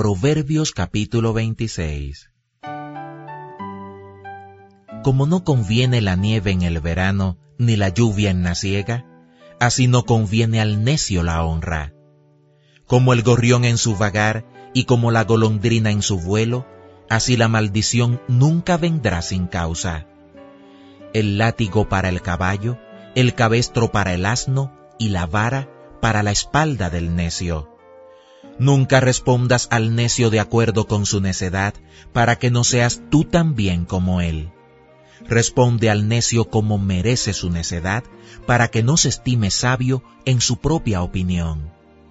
Proverbios capítulo 26. Como no conviene la nieve en el verano, ni la lluvia en la siega, así no conviene al necio la honra. Como el gorrión en su vagar, y como la golondrina en su vuelo, así la maldición nunca vendrá sin causa. El látigo para el caballo, el cabestro para el asno, y la vara para la espalda del necio. Nunca respondas al necio de acuerdo con su necedad, para que no seas tú también como él. Responde al necio como merece su necedad, para que no se estime sabio en su propia opinión.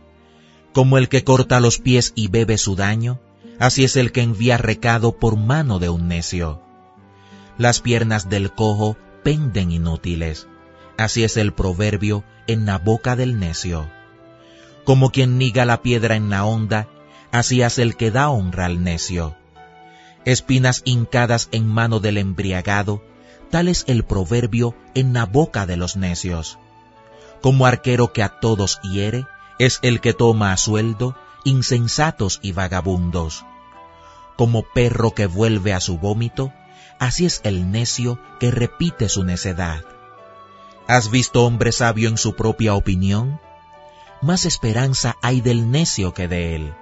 Como el que corta los pies y bebe su daño, así es el que envía recado por mano de un necio. Las piernas del cojo penden inútiles, así es el proverbio en la boca del necio. Como quien niga la piedra en la honda, así hace el que da honra al necio. Espinas hincadas en mano del embriagado, tal es el proverbio en la boca de los necios. Como arquero que a todos hiere, es el que toma a sueldo insensatos y vagabundos. Como perro que vuelve a su vómito, así es el necio que repite su necedad. ¿Has visto hombre sabio en su propia opinión? Más esperanza hay del necio que de él.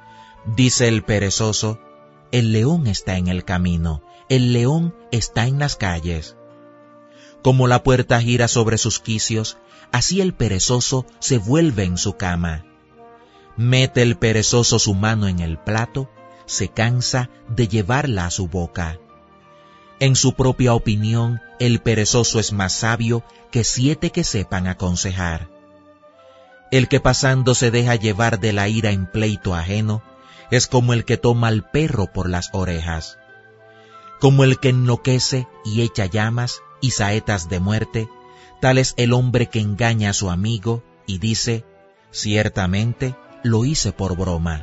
Dice el perezoso, el león está en el camino, el león está en las calles. Como la puerta gira sobre sus quicios, así el perezoso se vuelve en su cama. Mete el perezoso su mano en el plato, se cansa de llevarla a su boca. En su propia opinión, el perezoso es más sabio que 7 que sepan aconsejar. El que pasando se deja llevar de la ira en pleito ajeno, es como el que toma al perro por las orejas. Como el que enloquece y echa llamas y saetas de muerte, tal es el hombre que engaña a su amigo y dice, ciertamente lo hice por broma.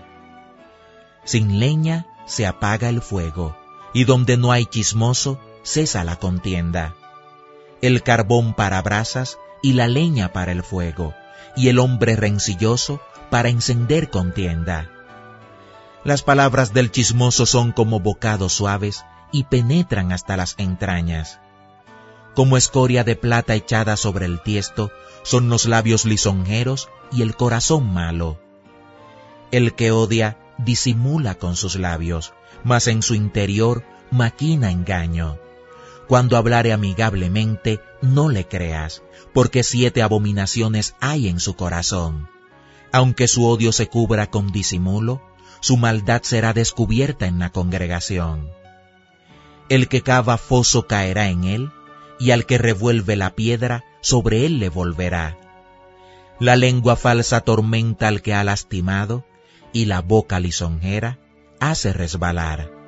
Sin leña se apaga el fuego, y donde no hay chismoso, cesa la contienda. El carbón para brasas y la leña para el fuego, y el hombre rencilloso para encender contienda. Las palabras del chismoso son como bocados suaves y penetran hasta las entrañas. Como escoria de plata echada sobre el tiesto, son los labios lisonjeros y el corazón malo. El que odia disimula con sus labios, mas en su interior maquina engaño. Cuando hablare amigablemente, no le creas, porque 7 abominaciones hay en su corazón. Aunque su odio se cubra con disimulo, su maldad será descubierta en la congregación. El que cava foso caerá en él, y al que revuelve la piedra, sobre él le volverá. La lengua falsa atormenta al que ha lastimado, y la boca lisonjera hace resbalar.